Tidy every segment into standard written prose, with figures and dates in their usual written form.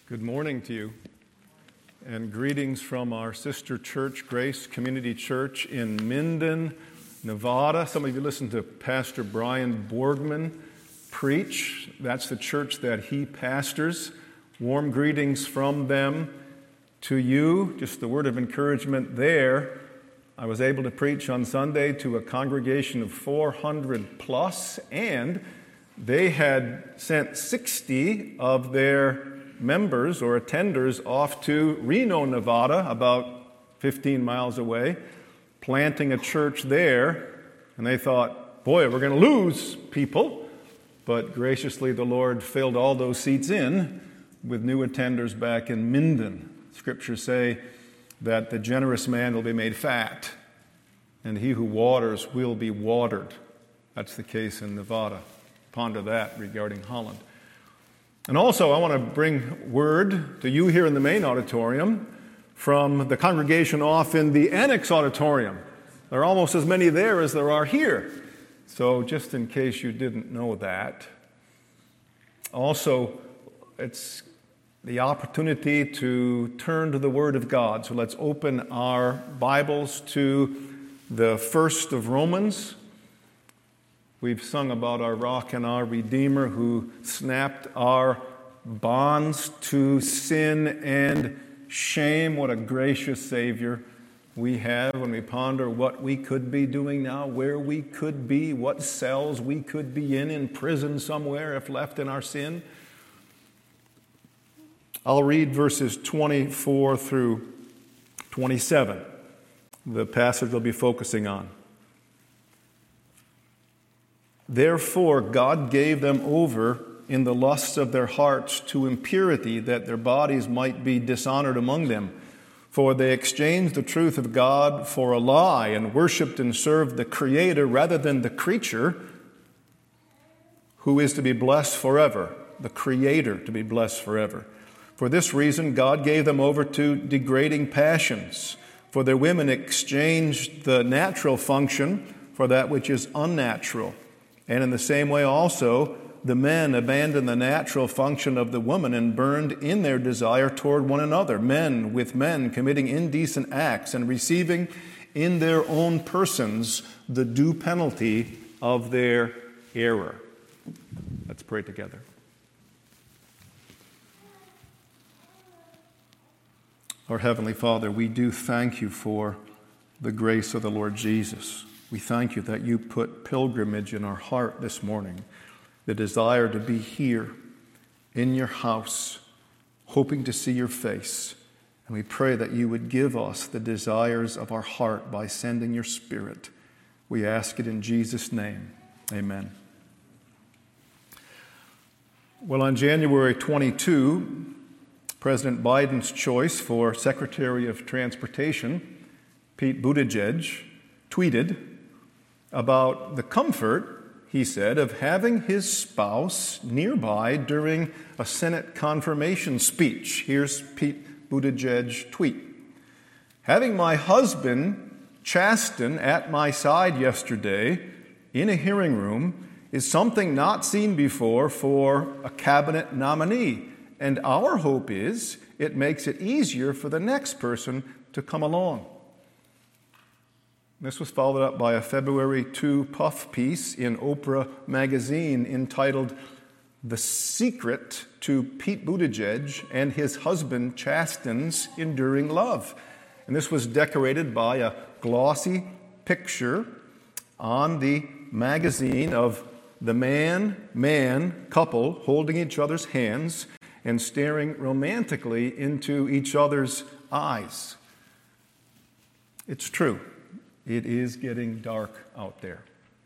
Good morning to you, and greetings from our sister church, Grace Community Church in Minden, Nevada. Some of you listen to Pastor Brian Borgman preach. That's the church that he pastors. Warm greetings from them to you. Just a word of encouragement there. I was able to preach on Sunday to a congregation of 400 plus, and they had sent 60 of their members or attenders off to Reno, Nevada, about 15 miles away, planting a church there. And they thought, boy, we're going to lose people. But graciously, the Lord filled all those seats in with new attenders back in Minden. Scriptures say that the generous man will be made fat, and he who waters will be watered. That's the case in Nevada. Ponder that regarding Holland. And also, I want to bring word to you here in the main auditorium from the congregation off in the annex auditorium. There are almost as many there as there are here. So just in case you didn't know that. Also, it's the opportunity to turn to the Word of God. So let's open our Bibles to the first of Romans. We've sung about our rock and our Redeemer who snapped our bonds to sin and shame. What a gracious Savior we have when we ponder what we could be doing now, where we could be, what cells we could be in prison somewhere if left in our sin. I'll read verses 24 through 27, the passage we'll be focusing on. Therefore, God gave them over in the lusts of their hearts to impurity, that their bodies might be dishonored among them. For they exchanged the truth of God for a lie and worshipped and served the Creator rather than the creature, who is to be blessed forever, the Creator to be blessed forever. For this reason, God gave them over to degrading passions. For their women exchanged the natural function for that which is unnatural. And in the same way also, the men abandoned the natural function of the woman and burned in their desire toward one another, men with men committing indecent acts and receiving in their own persons the due penalty of their error. Let's pray together. Our Heavenly Father, we do thank you for the grace of the Lord Jesus. We thank you that you put pilgrimage in our heart this morning, the desire to be here in your house, hoping to see your face. And we pray that you would give us the desires of our heart by sending your Spirit. We ask it in Jesus' name. Amen. Well, on January 22, President Biden's choice for Secretary of Transportation, Pete Buttigieg, tweeted about the comfort, he said, of having his spouse nearby during a Senate confirmation speech. Here's Pete Buttigieg's tweet. Having my husband, Chasten, at my side yesterday in a hearing room is something not seen before for a cabinet nominee. And our hope is it makes it easier for the next person to come along. This was followed up by a February 2 puff piece in Oprah magazine entitled The Secret to Pete Buttigieg and His Husband Chasten's Enduring Love. And this was decorated by a glossy picture on the magazine of the man couple holding each other's hands and staring romantically into each other's eyes. It's true. It is getting dark out there.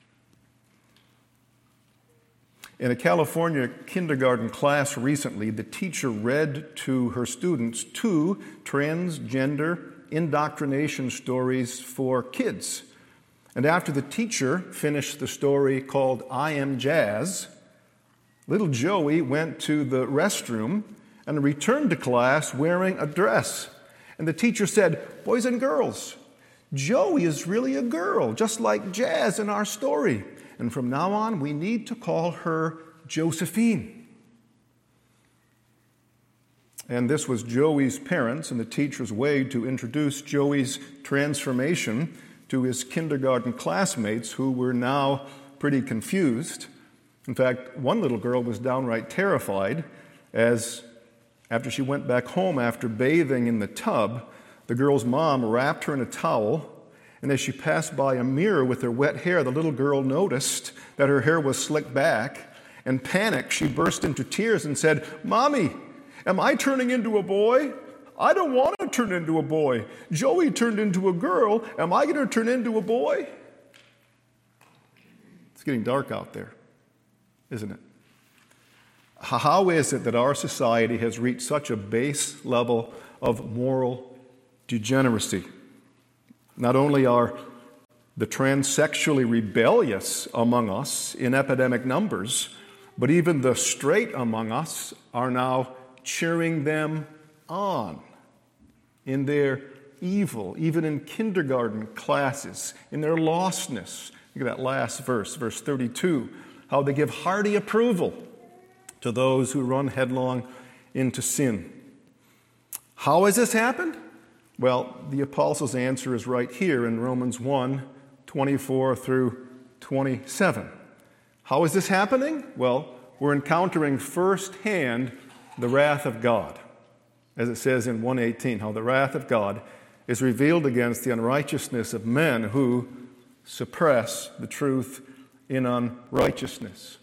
In a California kindergarten class recently, the teacher read to her students 2 transgender indoctrination stories for kids. And after the teacher finished the story called I Am Jazz, little Joey went to the restroom and returned to class wearing a dress. And the teacher said, "Boys and girls, Joey is really a girl, just like Jazz in our story. And from now on, we need to call her Josephine." And this was Joey's parents and the teacher's way to introduce Joey's transformation to his kindergarten classmates, who were now pretty confused. In fact, one little girl was downright terrified as, after she went back home after bathing in the tub, the girl's mom wrapped her in a towel, and as she passed by a mirror with her wet hair, the little girl noticed that her hair was slicked back, and panicked, she burst into tears and said, "Mommy, am I turning into a boy? I don't want to turn into a boy. Joey turned into a girl. Am I going to turn into a boy?" It's getting dark out there, isn't it? How is it that our society has reached such a base level of moral degeneracy? Not only are the transsexually rebellious among us in epidemic numbers, but even the straight among us are now cheering them on in their evil, even in kindergarten classes, in their lostness. Look at that last verse, verse 32, how they give hearty approval to those who run headlong into sin. How has this happened? Well, the apostle's answer is right here in Romans 1, 24 through 27. How is this happening? Well, we're encountering firsthand the wrath of God. As it says in 1:18, how the wrath of God is revealed against the unrighteousness of men who suppress the truth in unrighteousness.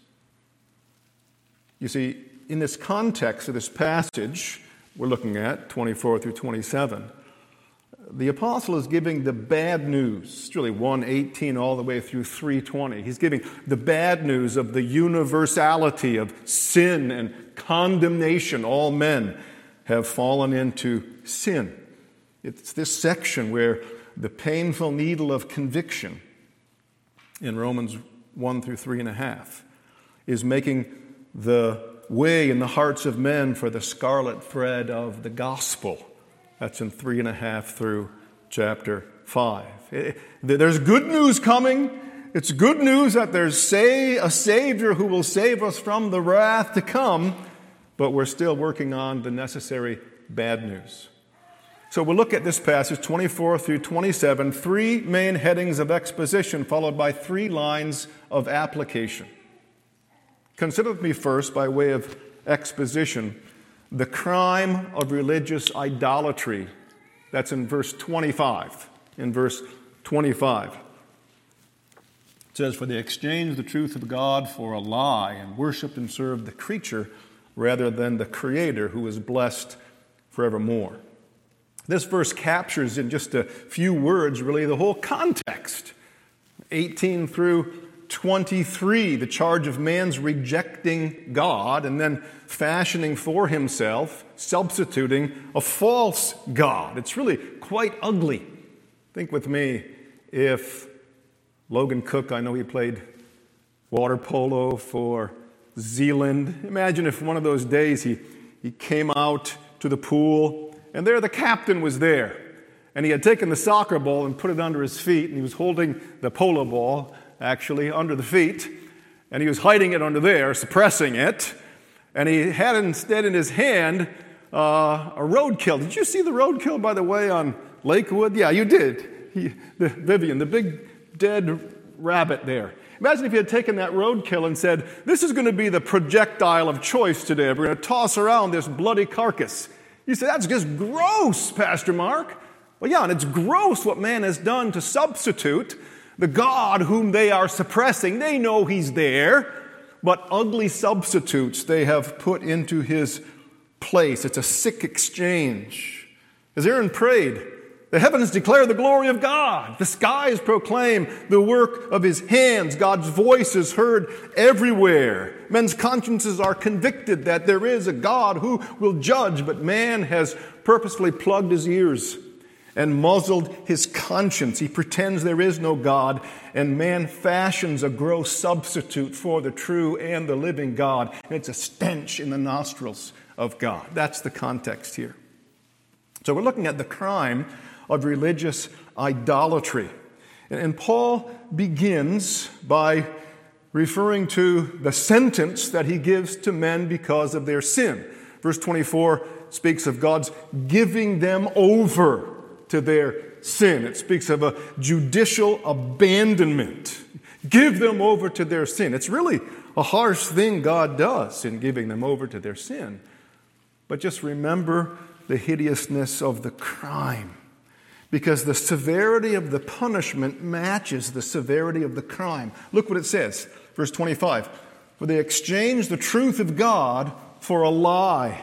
You see, in this context of this passage we're looking at, 24 through 27, the apostle is giving the bad news. It's really 1:18 all the way through 3:20. He's giving the bad news of the universality of sin and condemnation. All men have fallen into sin. It's this section where the painful needle of conviction in Romans 1 through 3.5 is making the way in the hearts of men for the scarlet thread of the gospel. That's in 3.5 through chapter 5. There's good news coming. It's good news that there's a Savior who will save us from the wrath to come, but we're still working on the necessary bad news. So we'll look at this passage, 24 through 27, 3 main headings of exposition followed by 3 lines of application. Consider with me first, by way of exposition, the crime of religious idolatry. That's in verse 25. In verse 25, it says, "For they exchanged the truth of God for a lie and worshipped and served the creature rather than the Creator, who is blessed forevermore." This verse captures in just a few words really the whole context. 18 through 23, the charge of man's rejecting God and then fashioning for himself, substituting a false God. It's really quite ugly. Think with me, if Logan Cook, I know he played water polo for Zealand. Imagine if one of those days he came out to the pool and there the captain was there. And he had taken the soccer ball and put it under his feet, and he was holding the polo ball actually under the feet, and he was hiding it under there, suppressing it, and he had instead in his hand a roadkill. Did you see the roadkill, by the way, on Lakewood? Yeah, you did. Vivian, the big dead rabbit there. Imagine if he had taken that roadkill and said, "This is going to be the projectile of choice today. We're going to toss around this bloody carcass." You say, "That's just gross, Pastor Mark." Well, yeah, and it's gross what man has done to substitute the God whom they are suppressing. They know he's there, but ugly substitutes they have put into his place. It's a sick exchange. As Aaron prayed, the heavens declare the glory of God. The skies proclaim the work of his hands. God's voice is heard everywhere. Men's consciences are convicted that there is a God who will judge, but man has purposefully plugged his ears and muzzled his conscience. He pretends there is no God, and man fashions a gross substitute for the true and the living God. And it's a stench in the nostrils of God. That's the context here. So we're looking at the crime of religious idolatry. And Paul begins by referring to the sentence that he gives to men because of their sin. Verse 24 speaks of God's giving them over to their sin. It speaks of a judicial abandonment. Give them over to their sin. It's really a harsh thing God does in giving them over to their sin. But just remember the hideousness of the crime, because the severity of the punishment matches the severity of the crime. Look what it says, verse 25. For they exchanged the truth of God for a lie.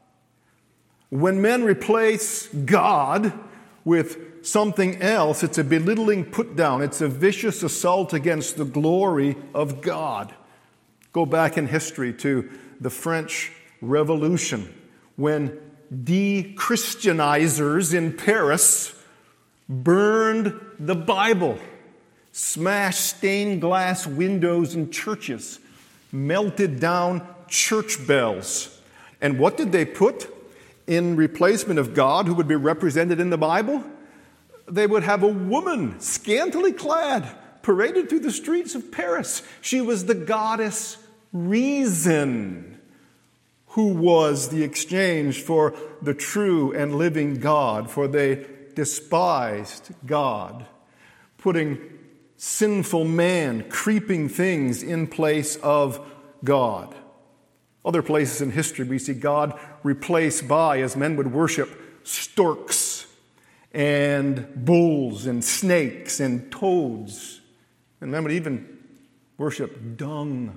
When men replace God with something else, it's a belittling put down. It's a vicious assault against the glory of God. Go back in history to the French Revolution, when de-Christianizers in Paris burned the Bible, smashed stained glass windows in churches, melted down church bells. And what did they put in replacement of God who would be represented in the Bible? They would have a woman, scantily clad, paraded through the streets of Paris. She was the goddess Reason, who was the exchange for the true and living God, for they despised God, putting sinful man, creeping things in place of God. Other places in history we see God replaced by, as men would worship, storks and bulls and snakes and toads. And men would even worship dung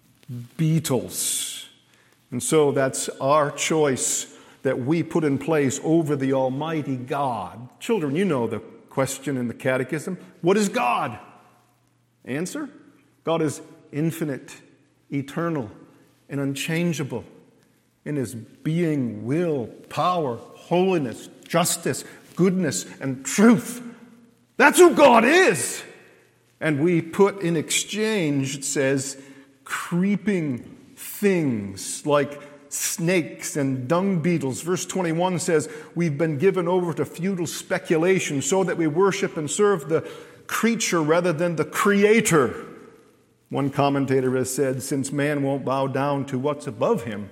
beetles. And so that's our choice that we put in place over the Almighty God. Children, you know the question in the Catechism. What is God? Answer: God is infinite, eternal, and unchangeable in His being, will, power, holiness, justice, goodness, and truth. That's who God is. And we put in exchange, it says, creeping things like snakes and dung beetles. Verse 21 says, we've been given over to futile speculation so that we worship and serve the creature rather than the Creator. One commentator has said, since man won't bow down to what's above him,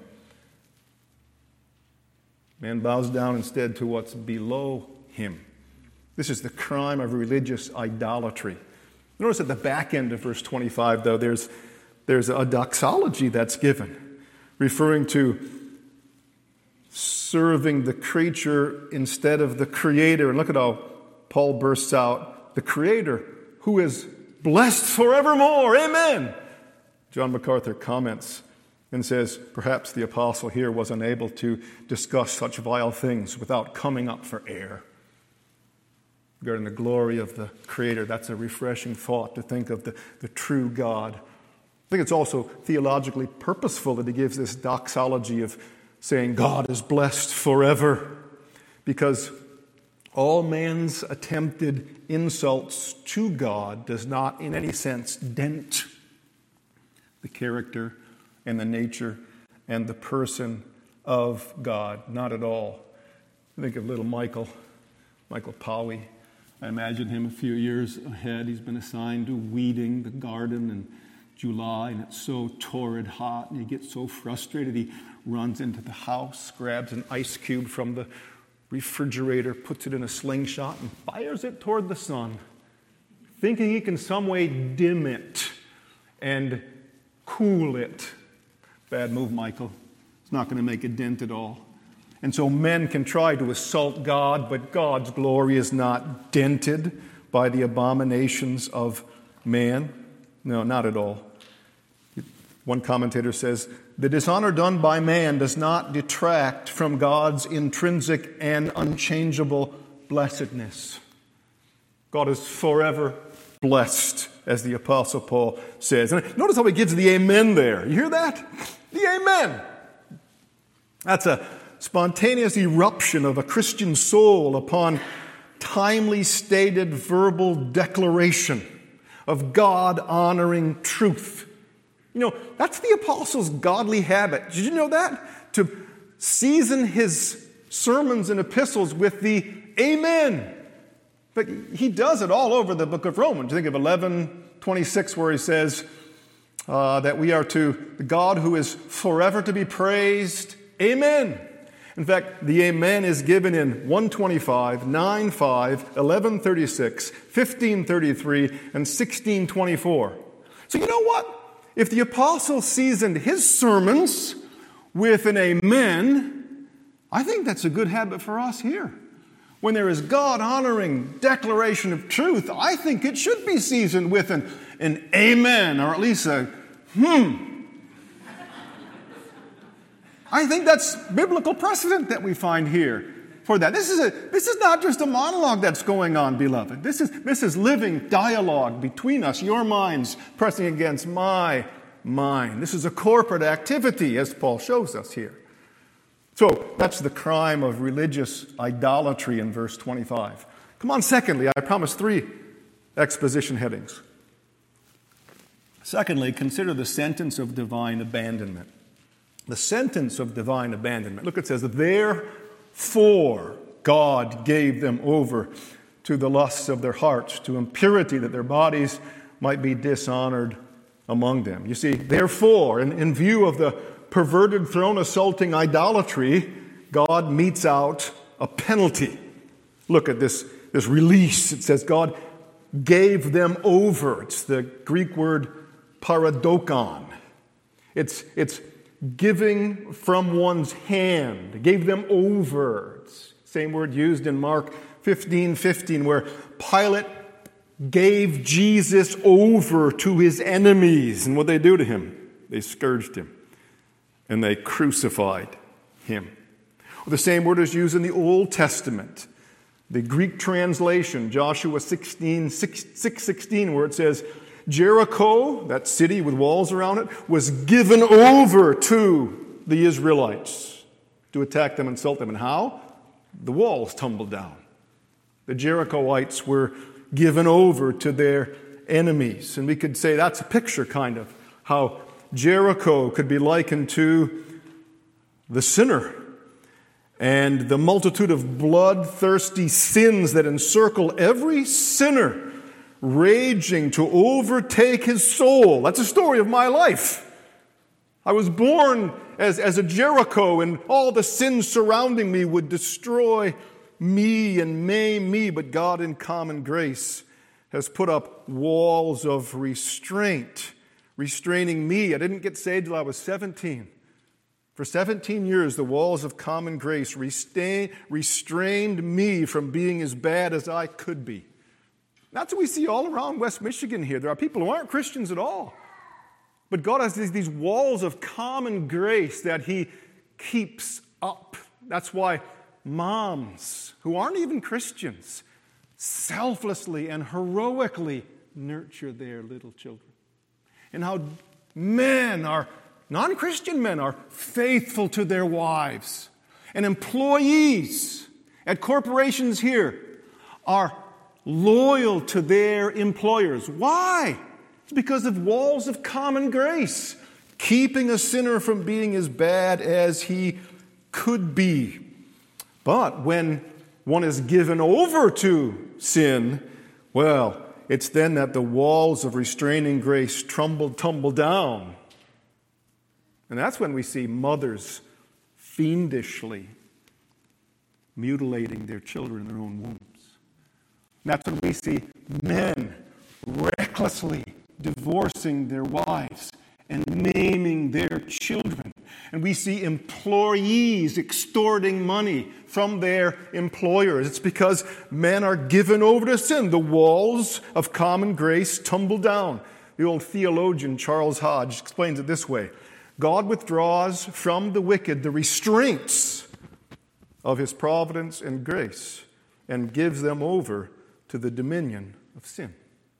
man bows down instead to what's below him. This is the crime of religious idolatry. Notice at the back end of verse 25, though, there's a doxology that's given, referring to serving the creature instead of the Creator. And look at how Paul bursts out, the Creator, who is blessed forevermore. Amen. John MacArthur comments and says, perhaps the apostle here was unable to discuss such vile things without coming up for air. Regarding the glory of the Creator, that's a refreshing thought to think of the true God. I think it's also theologically purposeful that he gives this doxology of saying God is blessed forever, because all man's attempted insults to God does not in any sense dent the character and the nature and the person of God. Not at all. I think of little Michael Powie. I imagine him a few years ahead. He's been assigned to weeding the garden in July, and it's so torrid hot, and he gets so frustrated he runs into the house, grabs an ice cube from the refrigerator, puts it in a slingshot, and fires it toward the sun, thinking he can some way dim it and cool it. Bad move, Michael. It's not going to make a dent at all. And so men can try to assault God, but God's glory is not dented by the abominations of man. No, not at all. One commentator says, the dishonor done by man does not detract from God's intrinsic and unchangeable blessedness. God is forever blessed, as the Apostle Paul says. And notice how he gives the amen there. You hear that? The amen. That's a spontaneous eruption of a Christian soul upon timely stated verbal declaration of God-honoring truth. You know, that's the apostle's godly habit. Did you know that? To season his sermons and epistles with the amen. But he does it all over the book of Romans. Think of 11:26, where he says that we are to the God who is forever to be praised. Amen. In fact, the amen is given in 125, 9:5, 11:36, 15:33, and 16:24. So you know what? If the apostle seasoned his sermons with an amen, I think that's a good habit for us here. When there is God-honoring declaration of truth, I think it should be seasoned with an amen, or at least a I think that's biblical precedent that we find here for that. This is not just a monologue that's going on, beloved. This is living dialogue between us, your minds pressing against my mind. This is a corporate activity, as Paul shows us here. So that's the crime of religious idolatry in verse 25. Come on, secondly, I promised 3 exposition headings. Secondly, consider the sentence of divine abandonment. The sentence of divine abandonment. Look, it says, therefore God gave them over to the lusts of their hearts, to impurity, that their bodies might be dishonored among them. You see, therefore, in view of the perverted, throne-assaulting idolatry, God metes out a penalty. Look at this release. It says God gave them over. It's the Greek word paradokon. It's giving from one's hand. Gave them over. It's the same word used in Mark 15:15, where Pilate gave Jesus over to his enemies. And what they do to him? They scourged him. And they crucified him. Well, the same word is used in the Old Testament. The Greek translation, Joshua 6:16, where it says, Jericho, that city with walls around it, was given over to the Israelites to attack them, insult them. And how? The walls tumbled down. The Jerichoites were given over to their enemies. And we could say that's a picture, kind of, how Jericho could be likened to the sinner and the multitude of bloodthirsty sins that encircle every sinner, raging to overtake his soul. That's a story of my life. I was born as a Jericho, and all the sins surrounding me would destroy me and maim me, but God in common grace has put up walls of restraint, restraining me. I didn't get saved till I was 17. For 17 years, the walls of common grace restrained me from being as bad as I could be. That's what we see all around West Michigan here. There are people who aren't Christians at all. But God has these walls of common grace that He keeps up. That's why moms who aren't even Christians selflessly and heroically nurture their little children. And how non-Christian men are faithful to their wives. And employees at corporations here are loyal to their employers. Why? It's because of walls of common grace, keeping a sinner from being as bad as he could be. But when one is given over to sin, well, it's then that the walls of restraining grace tumble down. And that's when we see mothers fiendishly mutilating their children in their own wombs. And that's when we see men recklessly divorcing their wives and maiming their children. And we see employees extorting money from their employers. It's because men are given over to sin. The walls of common grace tumble down. The old theologian Charles Hodge explains it this way. God withdraws from the wicked the restraints of His providence and grace and gives them over to the dominion of sin.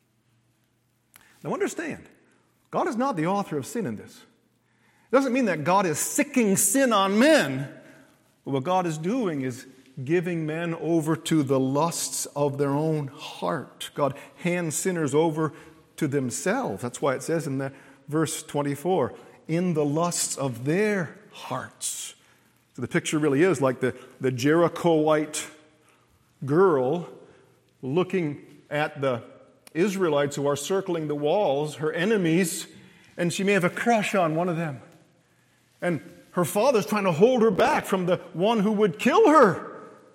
Now understand, God is not the author of sin in this. It doesn't mean that God is sicking sin on men. But what God is doing is giving men over to the lusts of their own heart. God hands sinners over to themselves. That's why it says in that verse 24, in the lusts of their hearts. So the picture really is like the Jerichoite girl looking at the Israelites who are circling the walls, her enemies, and she may have a crush on one of them. And her father's trying to hold her back from the one who would kill her.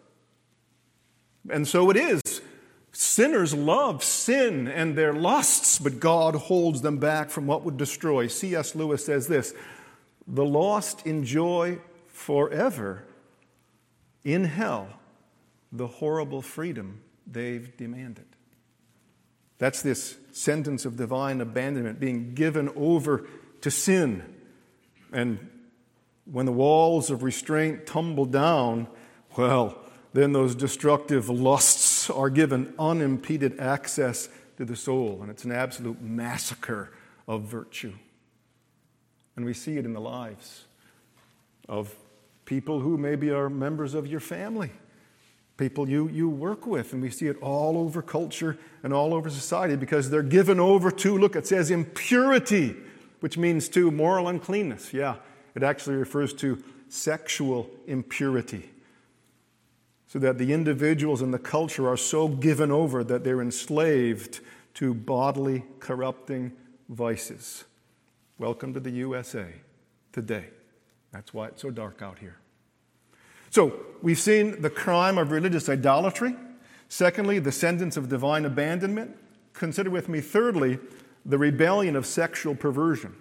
And so it is. Sinners love sin and their lusts, but God holds them back from what would destroy. C.S. Lewis says this, "The lost enjoy forever in hell the horrible freedom they've demanded." That's this sentence of divine abandonment, being given over to sin. And when the walls of restraint tumble down, well, then those destructive lusts are given unimpeded access to the soul, and it's an absolute massacre of virtue. And we see it in the lives of people who maybe are members of your family, people you work with, and we see it all over culture and all over society because they're given over to, look, it says impurity, which means to moral uncleanness. Yeah, it actually refers to sexual impurity. So that the individuals in the culture are so given over that they're enslaved to bodily corrupting vices. Welcome to the USA today. That's why it's so dark out here. So, we've seen the crime of religious idolatry. Secondly, the sentence of divine abandonment. Consider with me, thirdly, the rebellion of sexual perversion.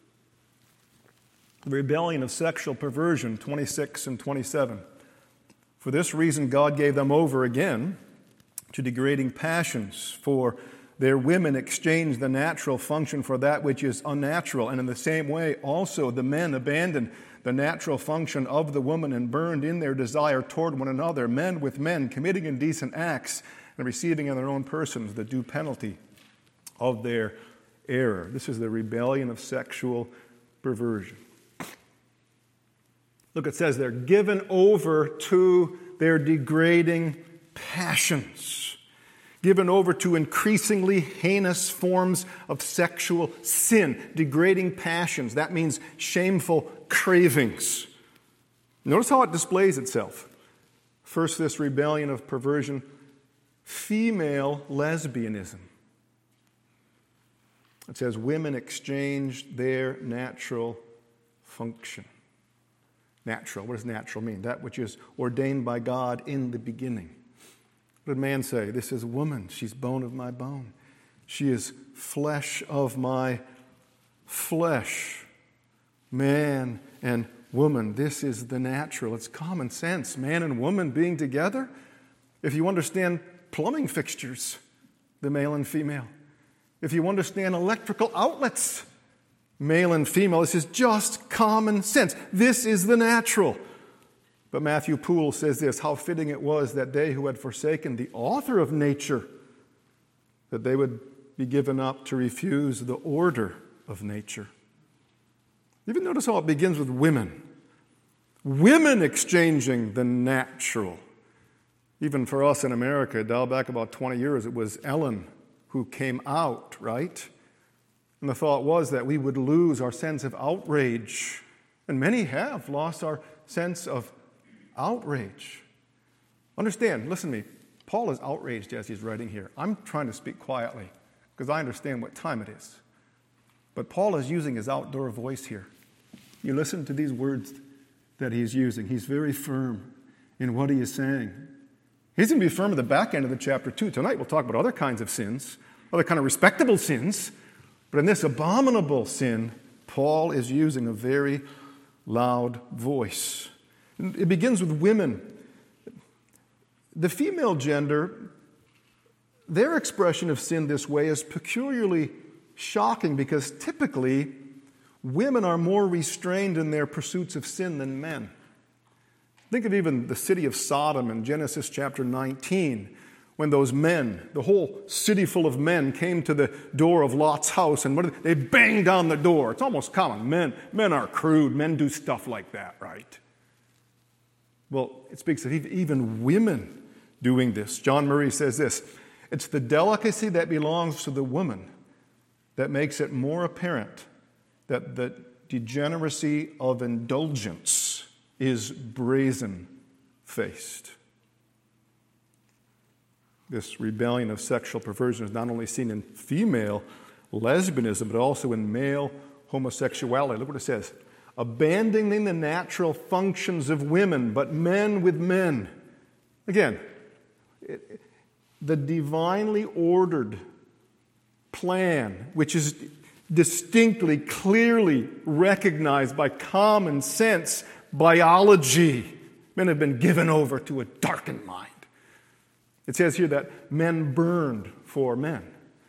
The rebellion of sexual perversion, 26 and 27. For this reason, God gave them over again to degrading passions, for their women exchanged the natural function for that which is unnatural. And in the same way, also the men abandoned the natural function of the woman and burned in their desire toward one another, men with men, committing indecent acts and receiving in their own persons the due penalty of their error. This is the rebellion of sexual perversion. Look, it says they're given over to their degrading passions, given over to increasingly heinous forms of sexual sin, degrading passions. That means shameful cravings. Notice how it displays itself. First, this rebellion of perversion, female lesbianism. It says women exchanged their natural function. Natural, what does natural mean? That which is ordained by God in the beginning. What did man say? This is woman, she's bone of my bone. She is flesh of my flesh. Man and woman, this is the natural. It's common sense. Man and woman being together. If you understand plumbing fixtures, the male and female. If you understand electrical outlets, male and female, this is just common sense. This is the natural. But Matthew Poole says this, how fitting it was that they who had forsaken the author of nature, that they would be given up to refuse the order of nature. Even notice how it begins with women. Women exchanging the natural. Even for us in America, dial back about 20 years, it was Ellen who came out, right? And the thought was that we would lose our sense of outrage. And many have lost our sense of outrage. Understand, listen to me. Paul is outraged as he's writing here. I'm trying to speak quietly because I understand what time it is. But Paul is using his outdoor voice here. You listen to these words that he's using. He's very firm in what he is saying. He's going to be firm at the back end of the chapter too. Tonight we'll talk about other kinds of sins, other kind of respectable sins. But in this abominable sin, Paul is using a very loud voice. It begins with women. The female gender, their expression of sin this way is peculiarly shocking because typically women are more restrained in their pursuits of sin than men. Think of even the city of Sodom in Genesis chapter 19, when those men, the whole city full of men, came to the door of Lot's house, and they banged down the door. It's almost common. Men are crude. Men do stuff like that, right? Well, it speaks of even women doing this. John Murray says this, it's the delicacy that belongs to the woman that makes it more apparent that the degeneracy of indulgence is brazen-faced. This rebellion of sexual perversion is not only seen in female lesbianism, but also in male homosexuality. Look what it says. abandoning the natural functions of women, but men with men. Again, the divinely ordered plan, which is distinctly, clearly recognized by common sense biology. Men have been given over to a darkened mind. It says here that men burned for men.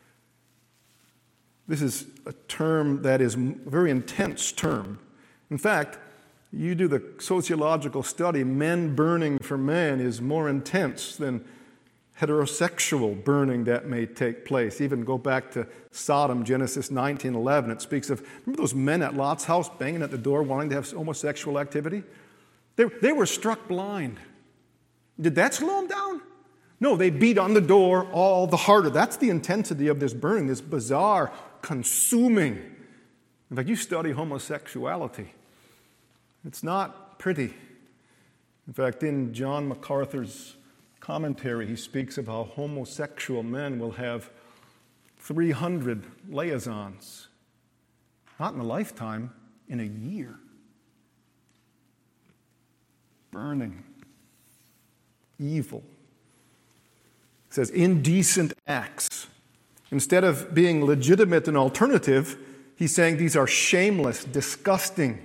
This is a term that is a very intense term. In fact, you do the sociological study, men burning for men is more intense than heterosexual burning that may take place. Even go back to Sodom, Genesis 19:11. It speaks of, remember those men at Lot's house banging at the door wanting to have homosexual activity? They were struck blind. Did that slow them down? No, they beat on the door all the harder. That's the intensity of this burning, this bizarre, consuming. In fact, you study homosexuality. It's not pretty. In fact, in John MacArthur's commentary, he speaks of how homosexual men will have 300 liaisons. Not in a lifetime, in a year. Burning. Evil. It says indecent acts. Instead of being legitimate and alternative, he's saying these are shameless, disgusting,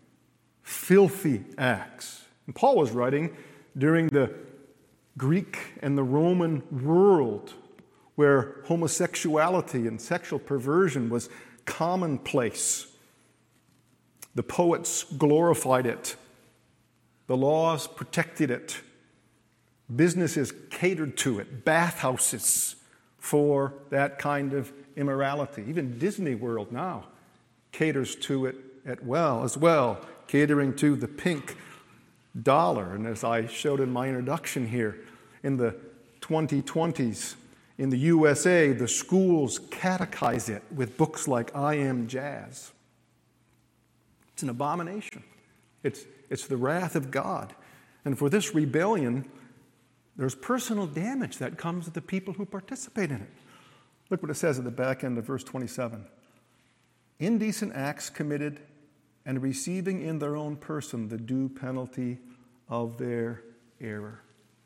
filthy acts. And Paul was writing during the Greek and the Roman world where homosexuality and sexual perversion was commonplace. The poets glorified it. The laws protected it. Businesses catered to it. Bathhouses for that kind of immorality. Even Disney World now caters to it as well, catering to the pink dollar. And as I showed in my introduction here, in the 2020s, in the USA, the schools catechize it with books like I Am Jazz. It's an abomination. It's the wrath of God. And for this rebellion, there's personal damage that comes to the people who participate in it. Look what it says at the back end of verse 27. Indecent acts committed and receiving in their own person the due penalty of their error.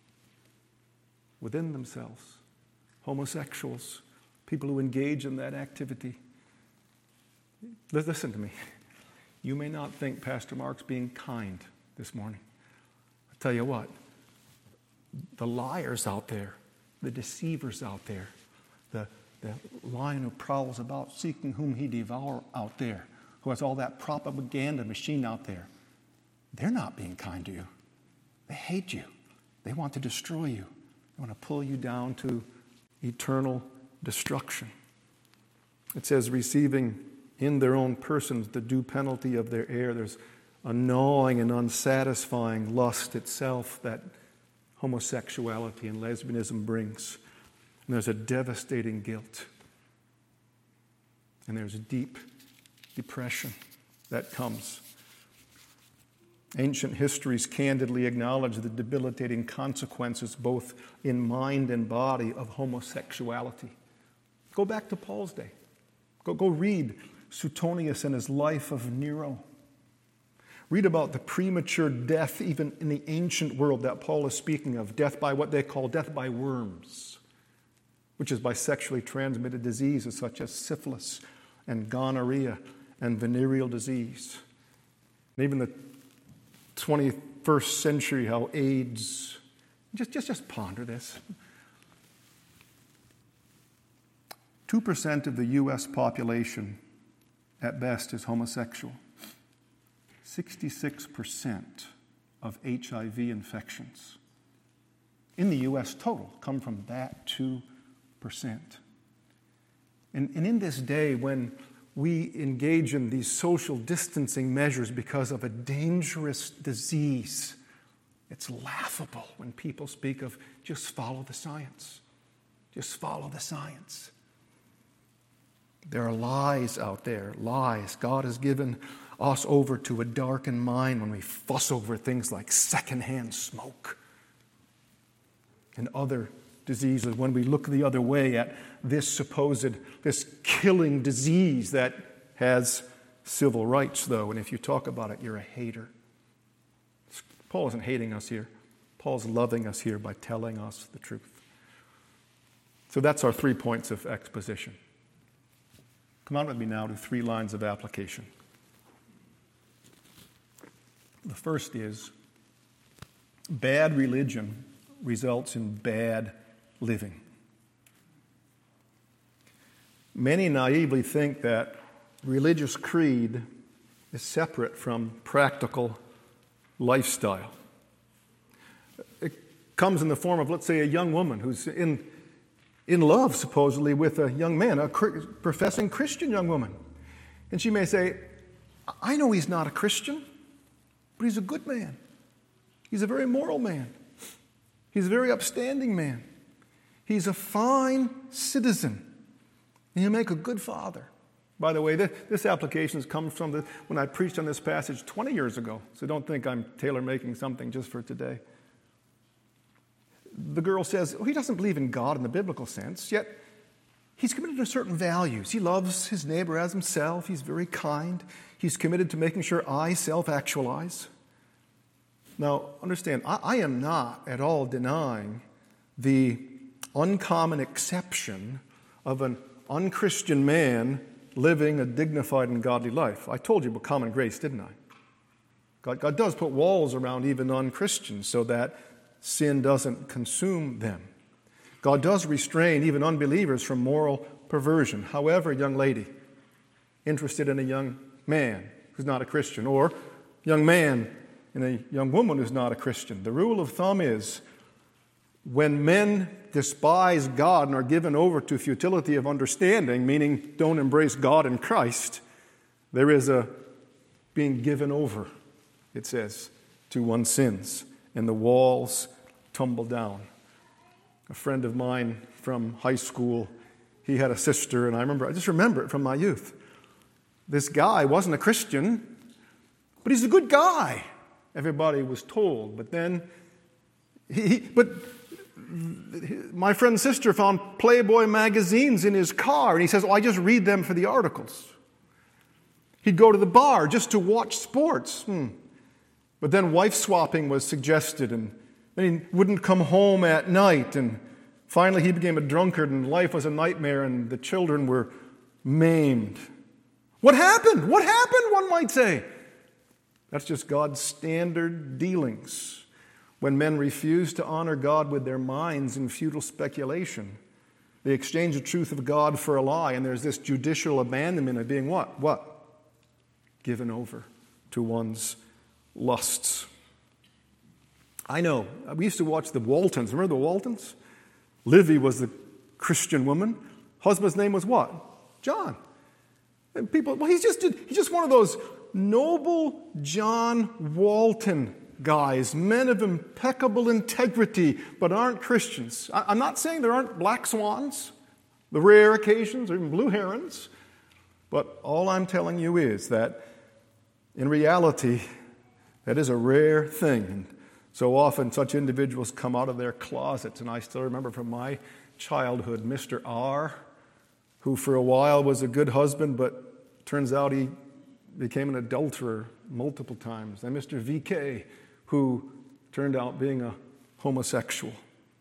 Within themselves, homosexuals, people who engage in that activity. Listen to me. You may not think Pastor Mark's being kind this morning. I'll tell you what, the liars out there, the deceivers out there, the lion who prowls about seeking whom he devour out there, who has all that propaganda machine out there, they're not being kind to you. They hate you. They want to destroy you. They want to pull you down to eternal destruction. It says, receiving in their own persons the due penalty of their error. There's a gnawing and unsatisfying lust itself that homosexuality and lesbianism brings. And there's a devastating guilt. And there's a deep depression that comes. Ancient histories candidly acknowledge the debilitating consequences, both in mind and body, of homosexuality. Go back to Paul's day. Go read Suetonius and his life of Nero. Read about the premature death, even in the ancient world that Paul is speaking of, death by what they call death by worms, which is by sexually transmitted diseases such as syphilis and gonorrhea and venereal disease. And even the 21st century, how AIDS, just ponder this. 2% of the U.S. population, at best, is homosexual. 66% of HIV infections in the U.S. total come from that 2%. And in this day when we engage in these social distancing measures because of a dangerous disease, it's laughable when people speak of just follow the science. Just follow the science. There are lies out there, lies. God has given us over to a darkened mind when we fuss over things like secondhand smoke and other diseases, when we look the other way at this killing disease that has civil rights, though, and if you talk about it, you're a hater. Paul isn't hating us here. Paul's loving us here by telling us the truth. So that's our 3 points of exposition. Come on with me now to 3 lines of application. The first is, bad religion results in bad living. Many naively think that religious creed is separate from practical lifestyle. It comes in the form of, let's say, a young woman who's in love, supposedly, with a young man, a professing Christian young woman. And she may say, I know he's not a Christian, but he's a good man. He's a very moral man. He's a very upstanding man. He's a fine citizen. And he'll make a good father. By the way, this application comes from when I preached on this passage 20 years ago. So don't think I'm tailor-making something just for today. The girl says, he doesn't believe in God in the biblical sense, yet he's committed to certain values. He loves his neighbor as himself. He's very kind. He's committed to making sure I self-actualize. Now, understand, I am not at all denying the uncommon exception of an unchristian man living a dignified and godly life. I told you about common grace, didn't I? God does put walls around even non-Christians so that sin doesn't consume them. God does restrain even unbelievers from moral perversion. However, young lady interested in a young man who's not a Christian, or young man in a young woman who's not a Christian, the rule of thumb is when men despise God and are given over to futility of understanding, meaning don't embrace God in Christ, there is a being given over, it says, to one's sins, and the walls tumble down. A friend of mine from high school, he had a sister, and I just remember it from my youth. This guy wasn't a Christian, but he's a good guy, everybody was told. But then, my friend's sister found Playboy magazines in his car, and he says, I just read them for the articles. He'd go to the bar just to watch sports. But then wife swapping was suggested, and then he wouldn't come home at night, and finally he became a drunkard, and life was a nightmare, and the children were maimed. What happened? What happened, one might say? That's just God's standard dealings. When men refuse to honor God with their minds in futile speculation, they exchange the truth of God for a lie, and there's this judicial abandonment of being what? What? Given over to one's lusts. I know. We used to watch the Waltons. Remember the Waltons? Livy was the Christian woman. Husband's name was what? John. And people, he's just one of those noble John Walton guys, men of impeccable integrity, but aren't Christians. I'm not saying there aren't black swans, the rare occasions, or even blue herons, but all I'm telling you is that in reality, that is a rare thing. And so often such individuals come out of their closets, and I still remember from my childhood, Mr. R., who for a while was a good husband, but turns out he became an adulterer multiple times. And Mr. V.K., who turned out being a homosexual.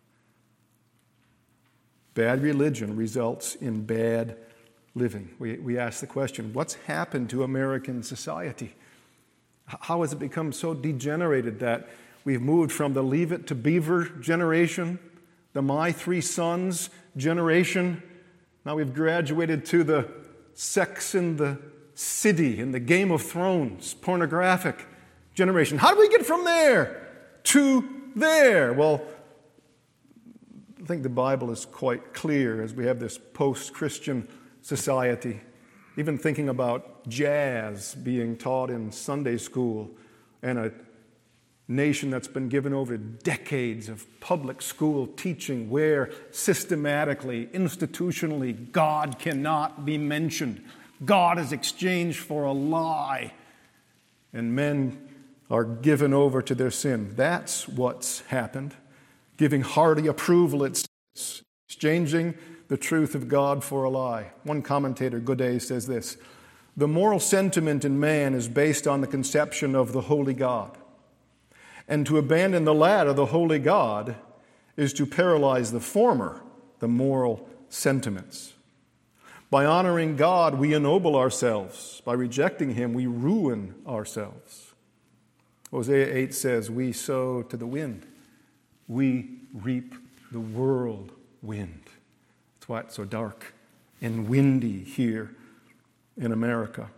Bad religion results in bad living. We ask the question, what's happened to American society? How has it become so degenerated that we've moved from the Leave It to Beaver generation, the My Three Sons generation, now we've graduated to the Sex in the City, in the Game of Thrones, pornographic generation. How do we get from there to there? Well, I think the Bible is quite clear as we have this post-Christian society. Even thinking about jazz being taught in Sunday school and a nation that's been given over decades of public school teaching where systematically, institutionally, God cannot be mentioned. God is exchanged for a lie. And men are given over to their sin. That's what's happened. Giving hearty approval, it's exchanging the truth of God for a lie. One commentator, Godet, says this: The moral sentiment in man is based on the conception of the holy God. And to abandon the latter, the holy God, is to paralyze the former, the moral sentiments. By honoring God, we ennoble ourselves. By rejecting Him, we ruin ourselves. Hosea 8 says, we sow to the wind. We reap the whirlwind. That's why it's so dark and windy here in America.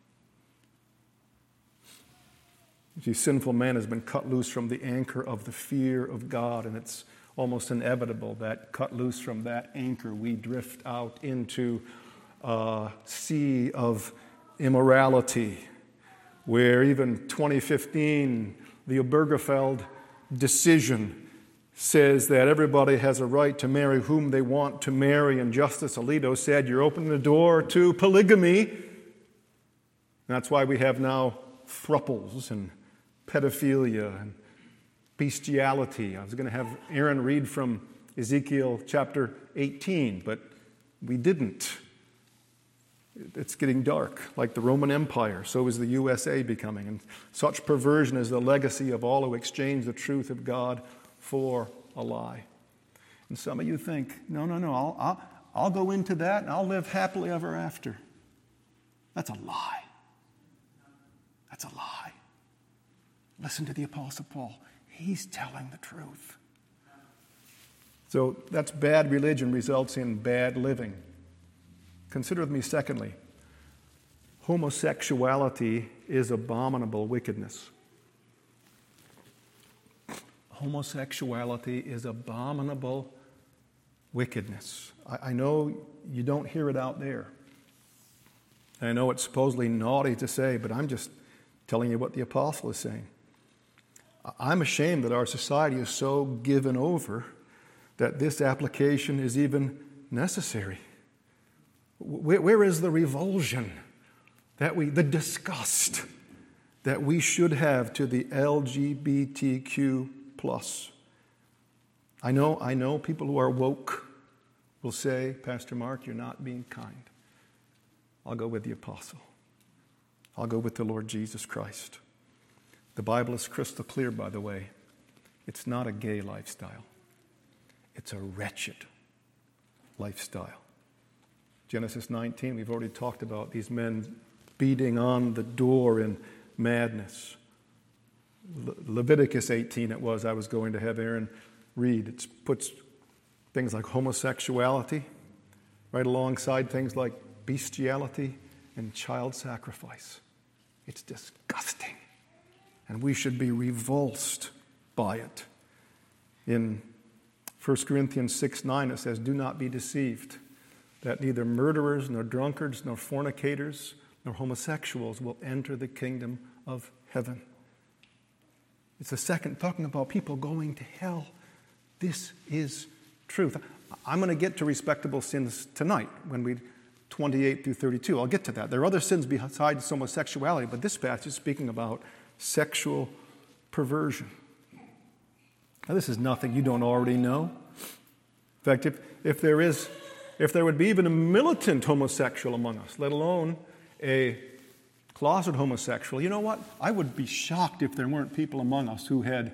You see, sinful man has been cut loose from the anchor of the fear of God, and it's almost inevitable that cut loose from that anchor, we drift out into a sea of immorality, where even 2015, the Obergefell decision says that everybody has a right to marry whom they want to marry, and Justice Alito said, you're opening the door to polygamy. And that's why we have now thruples and pedophilia and bestiality. I was going to have Aaron read from Ezekiel chapter 18, but we didn't. It's getting dark, like the Roman Empire. So is the USA becoming. And such perversion is the legacy of all who exchange the truth of God for a lie. And some of you think, no, I'll go into that and I'll live happily ever after. That's a lie. That's a lie. Listen to the Apostle Paul. He's telling the truth. So that's bad religion results in bad living. Consider with me, secondly, homosexuality is abominable wickedness. Homosexuality is abominable wickedness. I know you don't hear it out there. I know it's supposedly naughty to say, but I'm just telling you what the apostle is saying. I'm ashamed that our society is so given over that this application is even necessary. Where is the revulsion, the disgust that we should have to the LGBTQ plus? I know people who are woke will say, Pastor Mark, you're not being kind. I'll go with the apostle. I'll go with the Lord Jesus Christ. The Bible is crystal clear, by the way. It's not a gay lifestyle. It's a wretched lifestyle. Genesis 19, we've already talked about these men beating on the door in madness. Leviticus 18 it was, I was going to have Aaron read. It puts things like homosexuality right alongside things like bestiality and child sacrifice. It's disgusting. And we should be revulsed by it. In 1 Corinthians 6:9 it says, do not be deceived, that neither murderers, nor drunkards, nor fornicators, nor homosexuals will enter the kingdom of heaven. It's the second, talking about people going to hell. This is truth. I'm going to get to respectable sins tonight when we 28 through 32. I'll get to that. There are other sins besides homosexuality, but this passage is speaking about sexual perversion. Now, this is nothing you don't already know. In fact, if there would be even a militant homosexual among us, let alone a closet homosexual, you know what? I would be shocked if there weren't people among us who had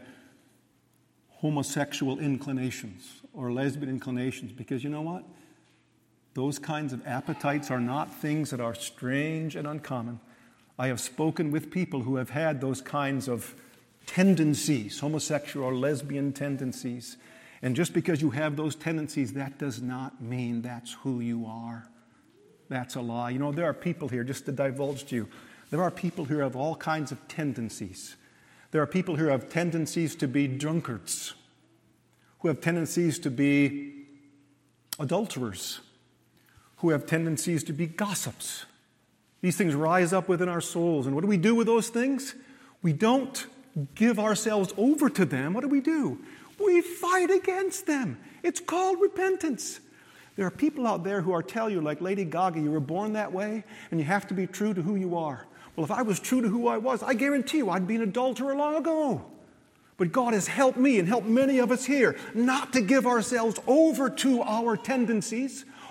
homosexual inclinations or lesbian inclinations, because you know what? Those kinds of appetites are not things that are strange and uncommon. I have spoken with people who have had those kinds of tendencies, homosexual or lesbian tendencies. And just because you have those tendencies, that does not mean that's who you are. That's a lie. You know, there are people here, just to divulge to you, there are people who have all kinds of tendencies. There are people who have tendencies to be drunkards, who have tendencies to be adulterers, who have tendencies to be gossips. These things rise up within our souls. And what do we do with those things? We don't give ourselves over to them. What do? We fight against them. It's called repentance. There are people out there who are telling you, like Lady Gaga, you were born that way and you have to be true to who you are. Well, if I was true to who I was, I guarantee you I'd be an adulterer long ago. But God has helped me and helped many of us here not to give ourselves over to our tendencies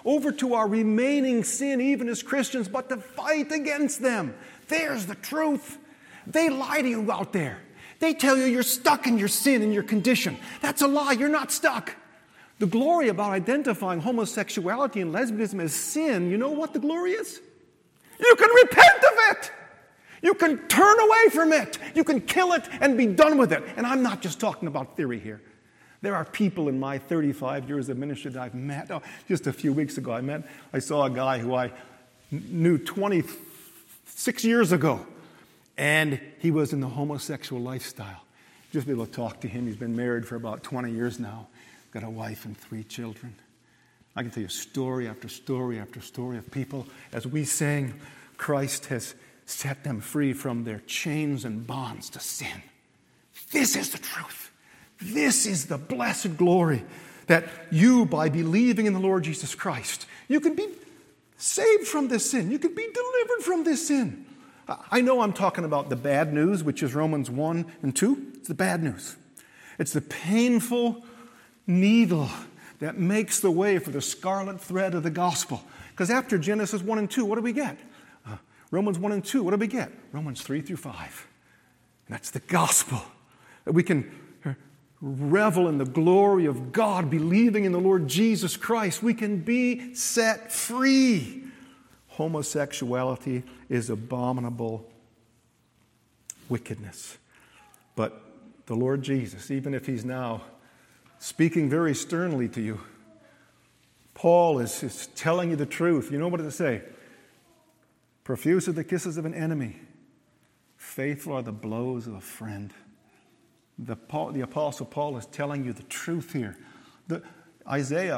over to our remaining sin, even as Christians, but to fight against them. There's the truth. They lie to you out there. They tell you you're stuck in your sin and your condition. That's a lie. You're not stuck. The glory about identifying homosexuality and lesbianism as sin, you know what the glory is? You can repent of it. You can turn away from it. You can kill it and be done with it. And I'm not just talking about theory here. There are people in my 35 years of ministry that I've met. Oh, just a few weeks ago I saw a guy who I knew 26 years ago. And he was in the homosexual lifestyle. Just be able to talk to him. He's been married for about 20 years now. Got a wife and 3 children. I can tell you story after story after story of people. As we sang, Christ has set them free from their chains and bonds to sin. This is the truth. This is the blessed glory that you, by believing in the Lord Jesus Christ, you can be saved from this sin. You can be delivered from this sin. I know I'm talking about the bad news, which is Romans 1 and 2. It's the bad news. It's the painful needle that makes the way for the scarlet thread of the gospel. Because after Genesis 1 and 2, what do we get? Romans 1 and 2, what do we get? Romans 3 through 5. And that's the gospel. That we can revel in the glory of God, believing in the Lord Jesus Christ. We can be set free. Homosexuality is abominable wickedness. But the Lord Jesus, even if he's now speaking very sternly to you, Paul is telling you the truth. You know what does it say? Profuse are the kisses of an enemy. Faithful are the blows of a friend. The Apostle Paul is telling you the truth here. Isaiah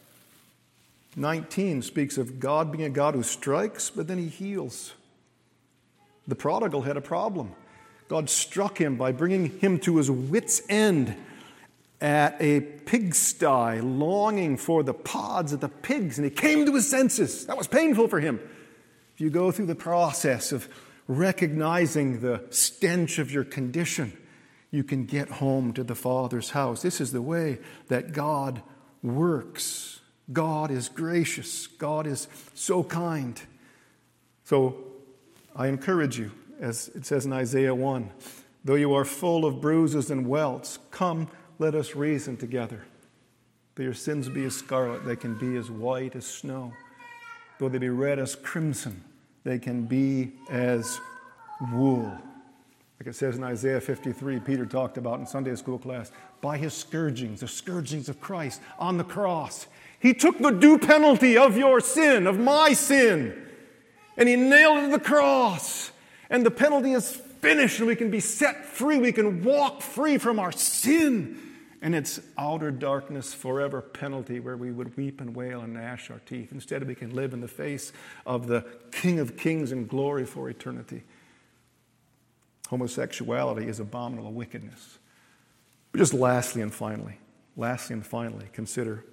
19 speaks of God being a God who strikes, but then he heals. The prodigal had a problem. God struck him by bringing him to his wit's end at a pigsty, longing for the pods of the pigs, and he came to his senses. That was painful for him. If you go through the process of recognizing the stench of your condition, you can get home to the Father's house. This is the way that God works. God is gracious. God is so kind. So I encourage you, as it says in Isaiah 1, though you are full of bruises and welts, come, let us reason together. Though your sins be as scarlet, they can be as white as snow. Though they be red as crimson, they can be as wool. Like it says in Isaiah 53, Peter talked about in Sunday school class, by his scourgings, the scourgings of Christ on the cross, he took the due penalty of your sin, of my sin, and he nailed it to the cross. And the penalty is finished, and we can be set free. We can walk free from our sin and its outer darkness forever penalty where we would weep and wail and gnash our teeth. Instead, we can live in the face of the King of Kings in glory for eternity. Homosexuality is abominable wickedness. But just lastly and finally, consider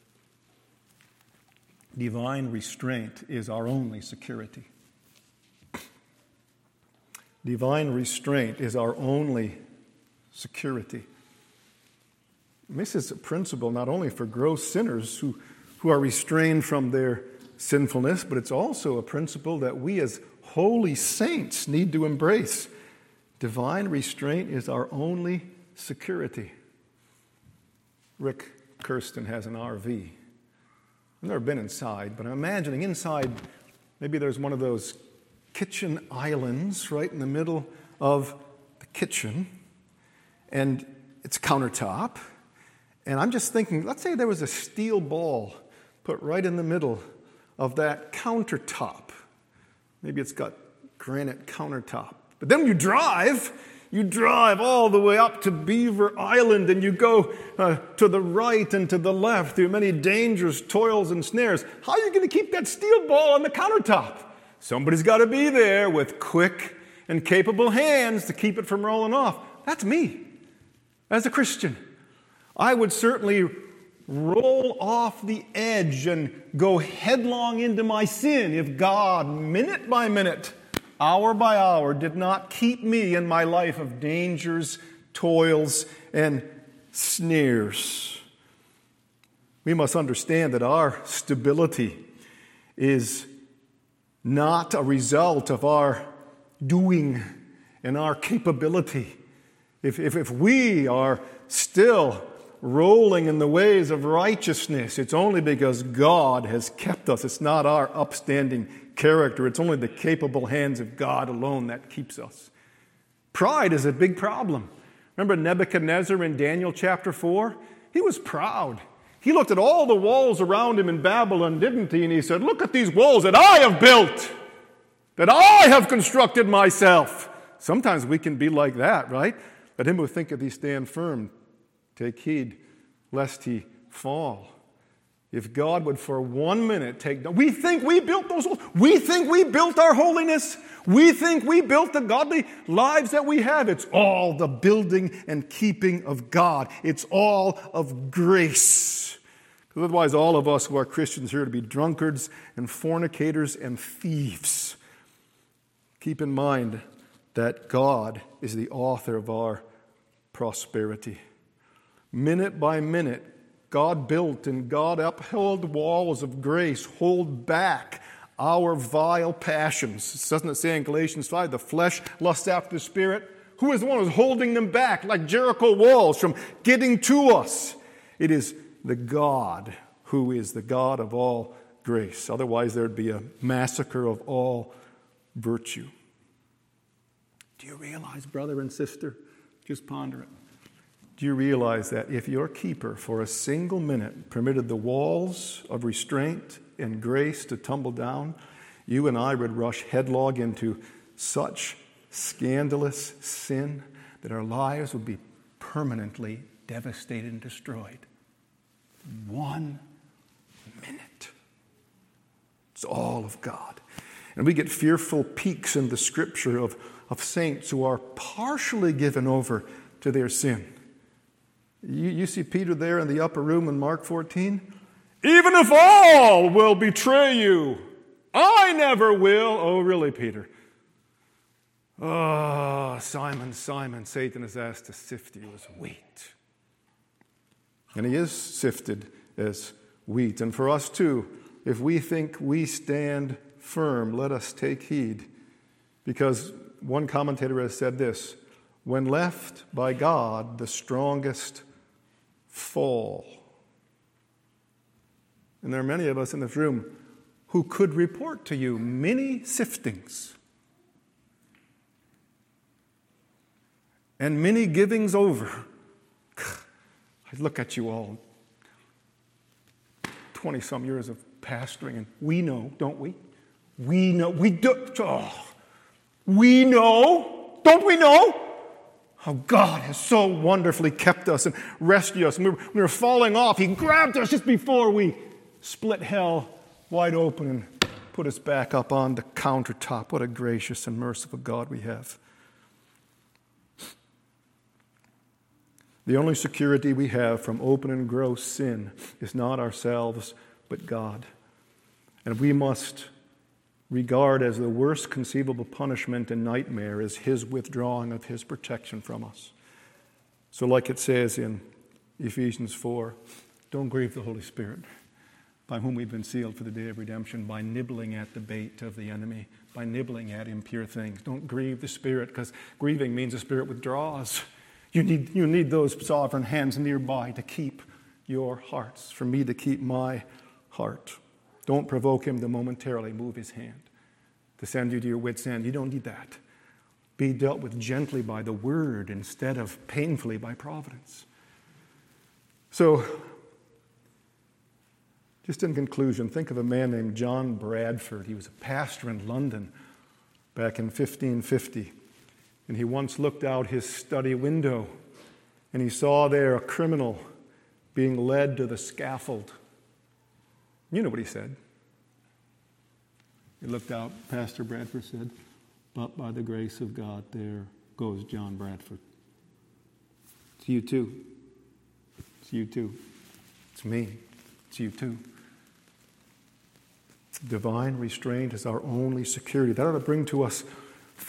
divine restraint is our only security. Divine restraint is our only security. This is a principle not only for gross sinners who are restrained from their sinfulness, but it's also a principle that we as holy saints need to embrace. Divine restraint is our only security. Rick Kirsten has an RV. I've never been inside, but I'm imagining inside, maybe there's one of those kitchen islands right in the middle of the kitchen, and it's countertop. And I'm just thinking, let's say there was a steel ball put right in the middle of that countertop. Maybe it's got granite countertop. But then you drive all the way up to Beaver Island, and you go to the right and to the left through many dangers, toils, and snares. How are you going to keep that steel ball on the countertop? Somebody's got to be there with quick and capable hands to keep it from rolling off. That's me as a Christian. I would certainly roll off the edge and go headlong into my sin if God, minute by minute, hour by hour, did not keep me in my life of dangers, toils, and snares. We must understand that our stability is not a result of our doing and our capability. If we are still rolling in the ways of righteousness, it's only because God has kept us. It's not our upstanding character. It's only the capable hands of God alone that keeps us. Pride is a big problem. Remember Nebuchadnezzar in Daniel chapter 4? He was proud. He looked at all the walls around him in Babylon, didn't he? And he said, look at these walls that I have built, that I have constructed myself. Sometimes we can be like that, right? Let him who thinketh he stand firm take heed lest he fall. If God would for 1 minute take... We think we built those walls. We think we built our holiness. We think we built the godly lives that we have. It's all the building and keeping of God. It's all of grace. Because otherwise all of us who are Christians here to be drunkards and fornicators and thieves. Keep in mind that God is the author of our prosperity. Minute by minute, God built and God upheld walls of grace, hold back our vile passions. Doesn't it say in Galatians 5, the flesh lusts after the Spirit? Who is the one who's holding them back like Jericho walls from getting to us? It is the God who is the God of all grace. Otherwise, there would be a massacre of all virtue. Do you realize, brother and sister? Just ponder it. Do you realize that if your keeper for a single minute permitted the walls of restraint and grace to tumble down, you and I would rush headlong into such scandalous sin that our lives would be permanently devastated and destroyed? 1 minute. It's all of God. And we get fearful peeks in the Scripture of saints who are partially given over to their sin. You see Peter there in the upper room in Mark 14? Even if all will betray you, I never will. Oh, really, Peter? Oh, Simon, Simon, Satan has asked to sift you as wheat. And he is sifted as wheat. And for us too, if we think we stand firm, let us take heed. Because one commentator has said this, when left by God, the strongest fall. And there are many of us in this room who could report to you many siftings and many givings over. I look at you all, 20-some years of pastoring, and we know, don't we? We know. We do. Oh, we know. Don't we know? How God has so wonderfully kept us and rescued us. And we were falling off. He grabbed us just before we split hell wide open and put us back up on the countertop. What a gracious and merciful God we have. The only security we have from open and gross sin is not ourselves, but God. And we must regard as the worst conceivable punishment and nightmare is His withdrawing of His protection from us. So like it says in Ephesians 4, don't grieve the Holy Spirit, by whom we've been sealed for the day of redemption, by nibbling at the bait of the enemy, by nibbling at impure things. Don't grieve the Spirit, because grieving means the Spirit withdraws. You need those sovereign hands nearby to keep your hearts, for me to keep my heart. Don't provoke Him to momentarily move His hand, to send you to your wit's end. You don't need that. Be dealt with gently by the Word instead of painfully by providence. So, just in conclusion, think of a man named John Bradford. He was a pastor in London back in 1550. And he once looked out his study window and he saw there a criminal being led to the scaffold. You know what he said. He looked out, Pastor Bradford said, but by the grace of God, there goes John Bradford. It's you too. It's you too. It's me. It's you too. Divine restraint is our only security. That ought to bring to us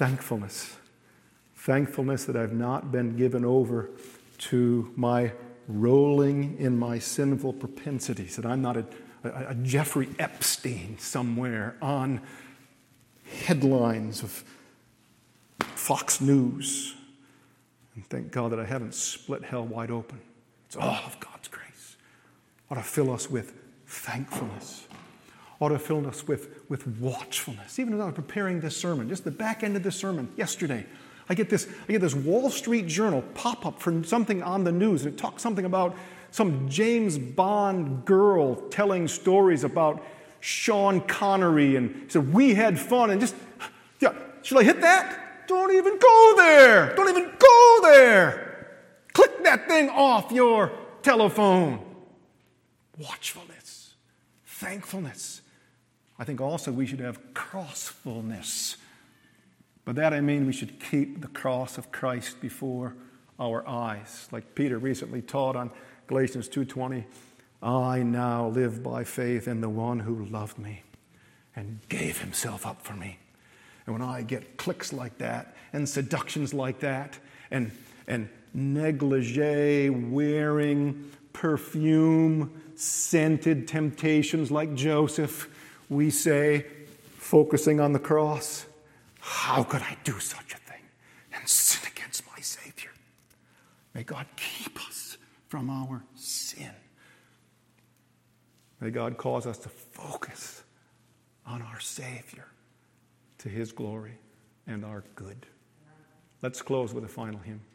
thankfulness. Thankfulness that I've not been given over to my rolling in my sinful propensities, that I'm not a Jeffrey Epstein somewhere on headlines of Fox News. And thank God that I haven't split hell wide open. It's all of God's grace. Ought to fill us with thankfulness. Ought to fill us with watchfulness. Even as I was preparing this sermon, just the back end of this sermon yesterday, I get this Wall Street Journal pop-up for something on the news, and it talks something about some James Bond girl telling stories about Sean Connery, and he said, we had fun, and just, yeah, should I hit that? Don't even go there. Don't even go there. Click that thing off your telephone. Watchfulness, thankfulness. I think also we should have crossfulness. By that I mean we should keep the cross of Christ before our eyes. Like Peter recently taught on Galatians 2:20, I now live by faith in the one who loved me and gave himself up for me. And when I get clicks like that and seductions like that and negligee wearing, perfume-scented temptations like Joseph, we say, focusing on the cross, how could I do such a thing and sin against my Savior? May God keep us from our sin. May God cause us to focus on our Savior to His glory and our good. Let's close with a final hymn.